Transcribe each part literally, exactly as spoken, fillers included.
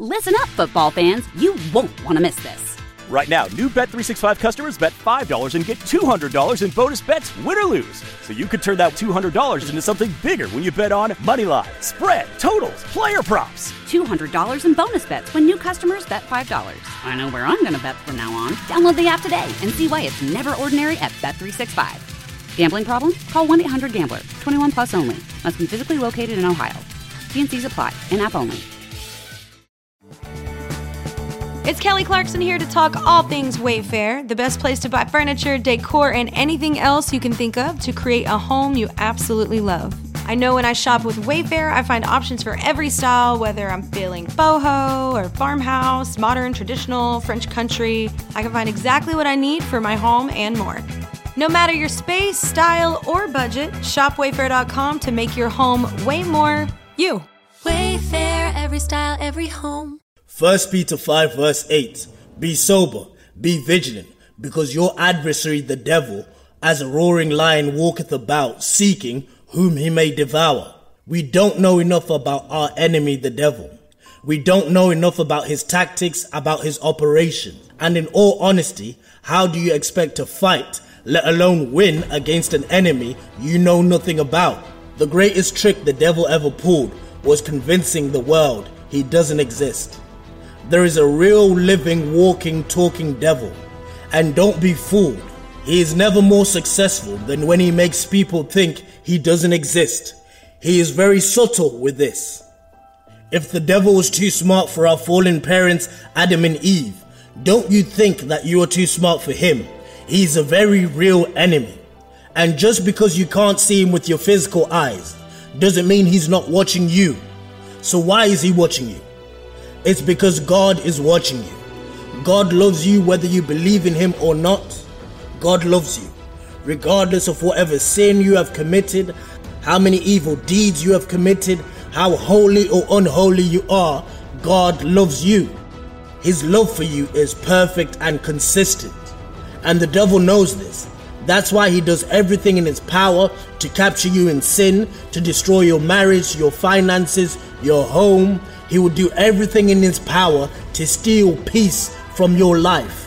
Listen up, football fans. You won't want to miss this. Right now, new Bet three sixty-five customers bet five dollars and get two hundred dollars in bonus bets, win or lose. So you could turn that two hundred dollars into something bigger when you bet on money line, spread, totals, player props. two hundred dollars in bonus bets when new customers bet five dollars. I know where I'm going to bet from now on. Download the app today and see why it's never ordinary at Bet three sixty-five. Gambling problem? Call one eight hundred gambler. twenty-one plus only. Must be physically located in Ohio. T and C's apply. In-app only. It's Kelly Clarkson here to talk all things Wayfair, the best place to buy furniture, decor, and anything else you can think of to create a home you absolutely love. I know when I shop with Wayfair, I find options for every style, whether I'm feeling boho or farmhouse, modern, traditional, French country. I can find exactly what I need for my home and more. No matter your space, style, or budget, shop wayfair dot com to make your home way more you. Wayfair, every style, every home. First Peter five verse eight, be sober, be vigilant, because your adversary the devil, as a roaring lion walketh about, seeking whom he may devour. We don't know enough about our enemy the devil. We don't know enough about his tactics, about his operation. And in all honesty, how do you expect to fight, let alone win against an enemy you know nothing about? The greatest trick the devil ever pulled was convincing the world he doesn't exist. There is a real living, walking, talking devil. And don't be fooled. He is never more successful than when he makes people think he doesn't exist. He is very subtle with this. If the devil was too smart for our fallen parents, Adam and Eve, don't you think that you are too smart for him? He's a very real enemy. And just because you can't see him with your physical eyes, doesn't mean he's not watching you. So why is he watching you? It's because God is watching you. God loves you whether you believe in him or not. God loves you. Regardless of whatever sin you have committed, how many evil deeds you have committed, how holy or unholy you are, God loves you. His love for you is perfect and consistent. And the devil knows this. That's why he does everything in his power to capture you in sin, to destroy your marriage, your finances, your home. He will do everything in his power to steal peace from your life.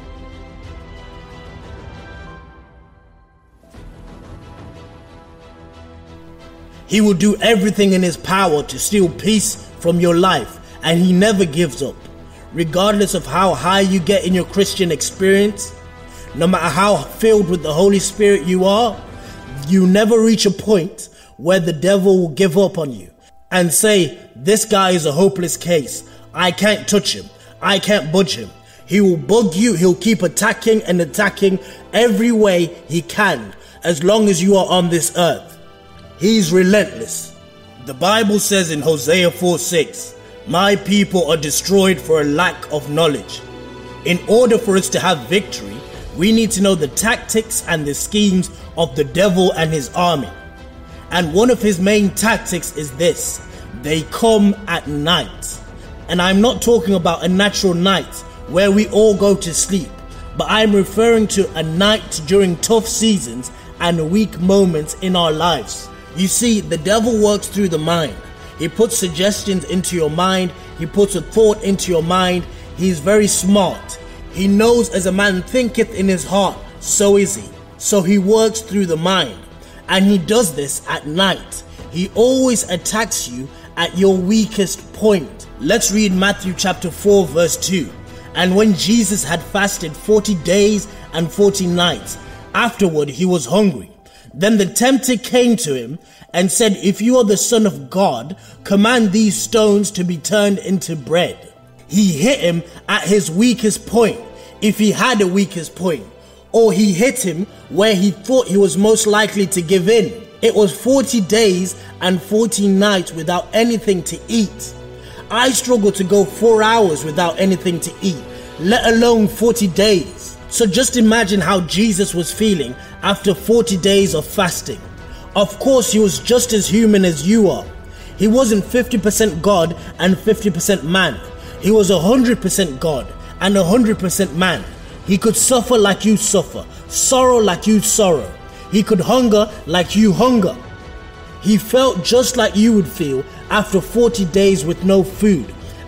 He will do everything in his power to steal peace from your life, and he never gives up. Regardless of how high you get in your Christian experience, no matter how filled with the Holy Spirit you are, you never reach a point where the devil will give up on you and say, this guy is a hopeless case. I can't touch him. I can't budge him. He will bug you. He'll keep attacking and attacking every way he can as long as you are on this earth. He's relentless. The Bible says in Hosea four six, my people are destroyed for a lack of knowledge. In order for us to have victory, we need to know the tactics and the schemes of the devil and his army. And one of his main tactics is this: they come at night. And I'm not talking about a natural night where we all go to sleep, but I'm referring to a night during tough seasons and weak moments in our lives. You see, the devil works through the mind. He puts suggestions into your mind. He puts a thought into your mind. He's very smart. He knows as a man thinketh in his heart, so is he. So he works through the mind. And he does this at night. He always attacks you at your weakest point. Let's read Matthew chapter four verse two. And when Jesus had fasted forty days and forty nights, afterward he was hungry. Then the tempter came to him and said, if you are the Son of God, command these stones to be turned into bread. He hit him at his weakest point, if he had a weakest point. Or he hit him where he thought he was most likely to give in. It was forty days and forty nights without anything to eat. I struggle to go four hours without anything to eat, let alone forty days. So just imagine how Jesus was feeling after forty days of fasting. Of course, he was just as human as you are. He wasn't fifty percent God and fifty percent man. He was one hundred percent God and one hundred percent man. He could suffer like you suffer, sorrow like you sorrow. He could hunger like you hunger. He felt just like you would feel after forty days with no food.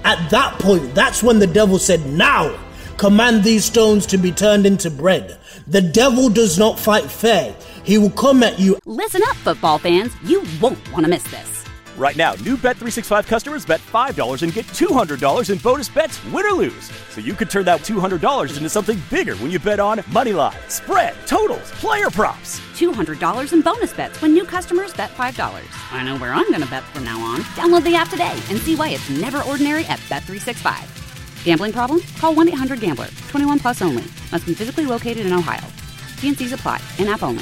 At that point, that's when the devil said, "Now, command these stones to be turned into bread." The devil does not fight fair. He will come at you. Listen up, football fans. You won't want to miss this. Right now, new Bet three sixty-five customers bet five dollars and get two hundred dollars in bonus bets, win or lose. So you could turn that two hundred dollars into something bigger when you bet on money line, spread, totals, player props. two hundred dollars in bonus bets when new customers bet five dollars. I know where I'm going to bet from now on. Download the app today and see why it's never ordinary at Bet three sixty-five. Gambling problem? Call one eight hundred gambler. twenty-one plus only. Must be physically located in Ohio. T and C's apply. In-app only.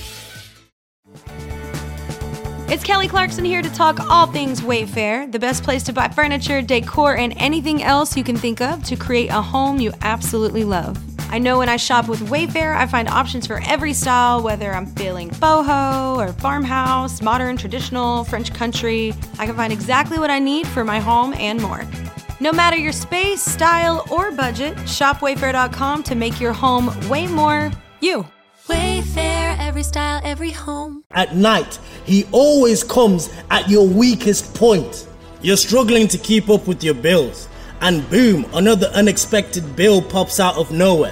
It's Kelly Clarkson here to talk all things Wayfair, the best place to buy furniture, decor, and anything else you can think of to create a home you absolutely love. I know when I shop with Wayfair, I find options for every style, whether I'm feeling boho or farmhouse, modern, traditional, French country. I can find exactly what I need for my home and more. No matter your space, style, or budget, shop wayfair dot com to make your home way more you. Wayfair, every style, every home. At night, he always comes at your weakest point. You're struggling to keep up with your bills, and boom, another unexpected bill pops out of nowhere.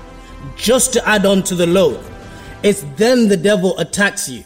Just to add on to the load, it's then the devil attacks you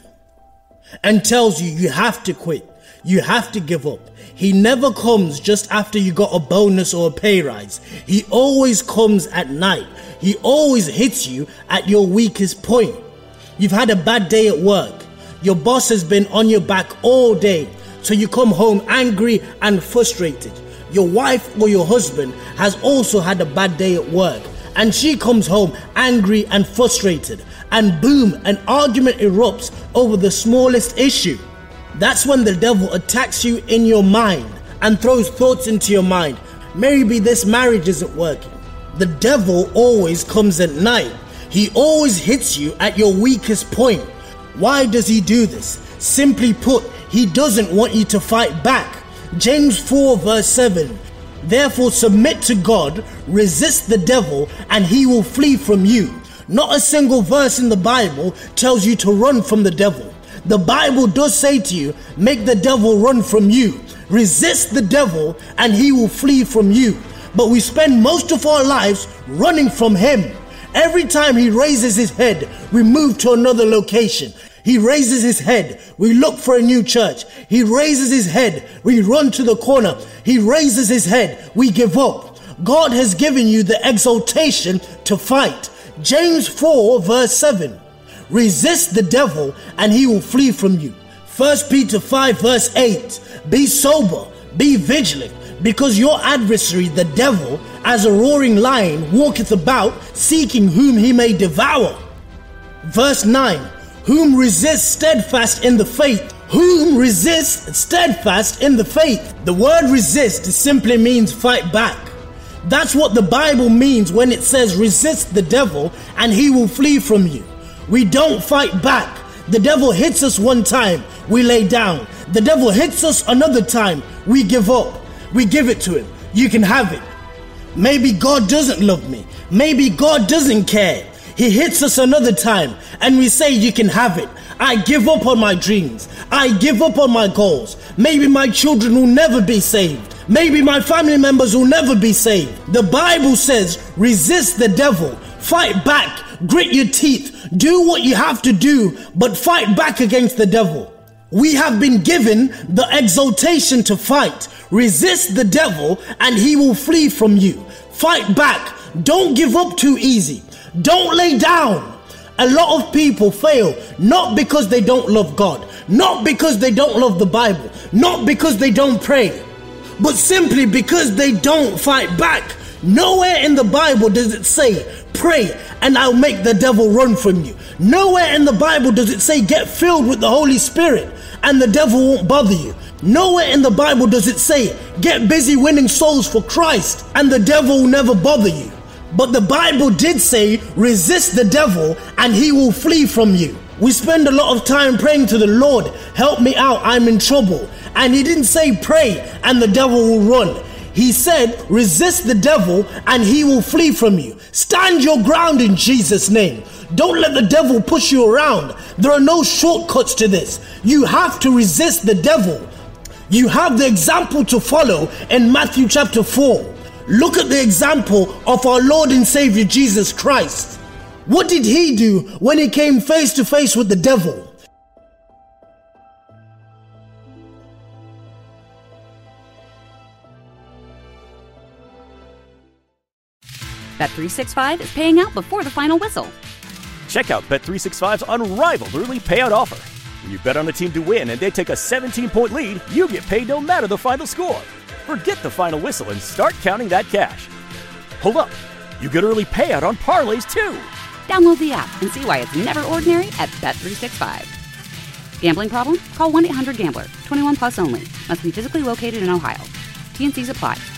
and tells you you have to quit, you have to give up. He never comes just after you got a bonus or a pay rise. He always comes at night. He always hits you at your weakest point. You've had a bad day at work. Your boss has been on your back all day, so you come home angry and frustrated. Your wife or your husband has also had a bad day at work, and she comes home angry and frustrated. And boom, an argument erupts over the smallest issue. That's when the devil attacks you in your mind and throws thoughts into your mind. Maybe this marriage isn't working. The devil always comes at night. He always hits you at your weakest point. Why does he do this? Simply put, he doesn't want you to fight back. James four verse seven. Therefore submit to God, resist the devil, and he will flee from you. Not a single verse in the Bible tells you to run from the devil. The Bible does say to you, make the devil run from you. Resist the devil and he will flee from you. But we spend most of our lives running from him. Every time he raises his head, we move to another location. He raises his head, we look for a new church. He raises his head, we run to the corner. He raises his head, we give up. God has given you the exaltation to fight. James four verse seven. Resist the devil and he will flee from you. First Peter five verse eight. Be sober, be vigilant, because your adversary, the devil, as a roaring lion, walketh about, seeking whom he may devour. Verse nine. Whom resist steadfast in the faith. Whom resist steadfast in the faith. The word resist simply means fight back. That's what the Bible means when it says resist the devil and he will flee from you. We don't fight back. The devil hits us one time, we lay down. The devil hits us another time, we give up. We give it to him. You can have it. Maybe God doesn't love me. Maybe God doesn't care. He hits us another time and we say you can have it. I give up on my dreams. I give up on my goals. Maybe my children will never be saved. Maybe my family members will never be saved. The Bible says resist the devil. Fight back. Grit your teeth. Do what you have to do, but fight back against the devil. We have been given the exaltation to fight. Resist the devil and he will flee from you. Fight back. Don't give up too easy. Don't lay down. A lot of people fail not because they don't love God, not because they don't love the Bible, not because they don't pray, but simply because they don't fight back. Nowhere in the Bible does it say, pray and I'll make the devil run from you. Nowhere in the Bible does it say, get filled with the Holy Spirit and the devil won't bother you. Nowhere in the Bible does it say, get busy winning souls for Christ and the devil will never bother you. But the Bible did say, resist the devil and he will flee from you. We spend a lot of time praying to the Lord, help me out, I'm in trouble. And he didn't say pray and the devil will run. He said, resist the devil and he will flee from you. Stand your ground in Jesus' name. Don't let the devil push you around. There are no shortcuts to this. You have to resist the devil. You have the example to follow in Matthew chapter four. Look at the example of our Lord and Savior Jesus Christ. What did he do when he came face to face with the devil? Bet three sixty-five is paying out before the final whistle. Check out Bet three sixty-five's unrivaled early payout offer. When you bet on a team to win and they take a seventeen-point lead, you get paid no matter the final score. Forget the final whistle and start counting that cash. Hold up, you get early payout on parlays too. Download the app and see why it's never ordinary at Bet three sixty-five. Gambling problem? Call one eight hundred gambler. twenty-one plus only. Must be physically located in Ohio. T and C's apply.